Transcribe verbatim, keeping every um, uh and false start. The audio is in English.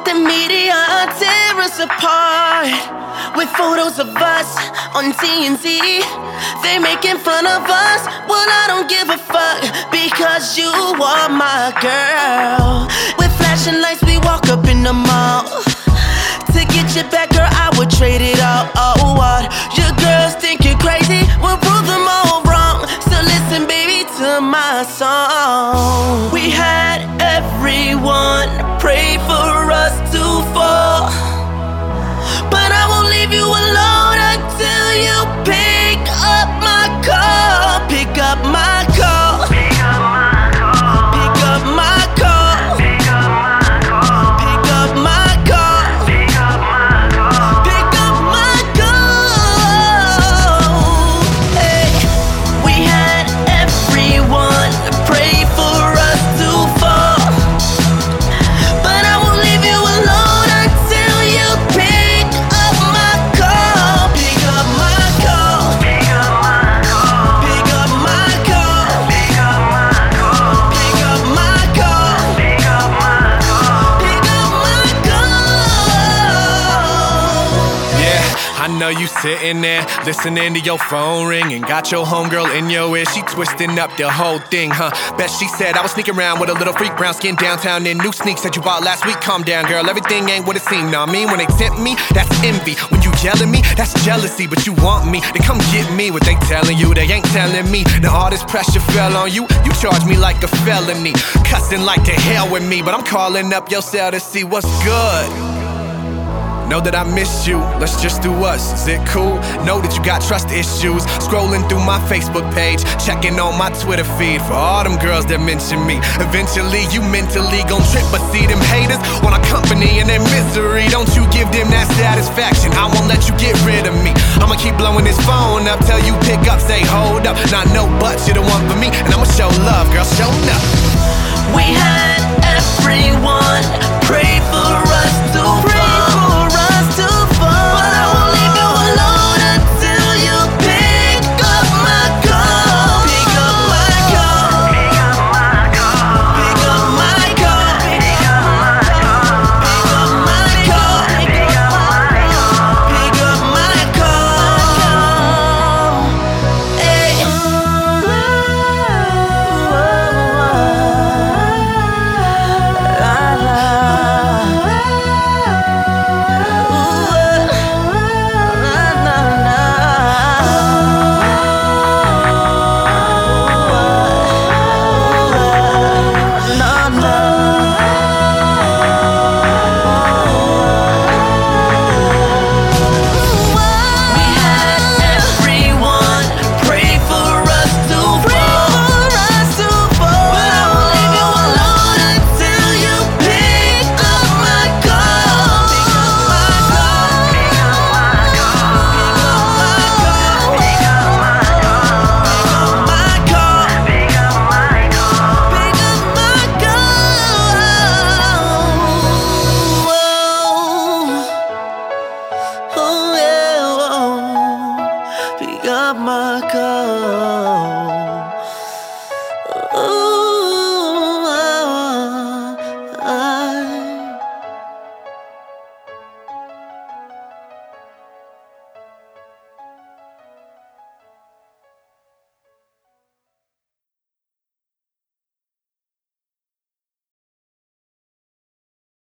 The media tear us apart with photos of us on T M Z. They making fun of us. Well, I don't give a fuck because you are my girl. With flashing lights, we walk up in the mall. To get you back, girl, I would trade it all. Oh, what? Your girls think you're crazy. We'll prove them all wrong. So listen, baby, to my song. We had everyone pray for us to fall, but I won't leave you alone until you pick up my call. Pick up my call. Pick up my call. Pick up my call. Pick up my call. Pick up my call. Pick up my call. Pick up my call. Hey, we had everyone pray for us to fall, but I won't leave you alone until you pick up my call. Pick up my call. Pick up my call. Pick up my call. Pick up my call. Pick up my call. Pick up my call. Pick up my call. Yeah, I know you sitting there listening to your phone ring and got your homegirl in your ear. She twisting up the whole thing, huh? Bet she said I was sneaking around with a little freak, brown skin downtown in new sneaks that you bought last week. Calm down, girl, everything ain't what it seemed. Know what I mean? When they tempt me, that's envy. When you yell at me, that's jealousy. But you want me, then come get me. What they telling you, they ain't telling me. Now all this pressure fell on you. You charge me like a felony, cussing like to hell with me. But I'm calling up your cell to see what's good. Know that I miss you, let's just do us, is it cool? Know that you got trust issues. Scrolling through my Facebook page, checking on my Twitter feed for all them girls that mention me. Eventually you mentally gon' trip, but see them haters want a company in their misery. Don't you give them that satisfaction, I won't let you get rid of me. I'ma keep blowing this phone up till you pick up, say hold up. Not no but, you're the one for me, and I'ma show love, girl, show up. We had everyone pray for us to fall. To fall. But I won't leave you alone until you pick up my call. Pick up my call. Pick up my call. Pick up my call. Pick up my call. Pick up my call. Pick up my call. Hey. La la. Pick up my call.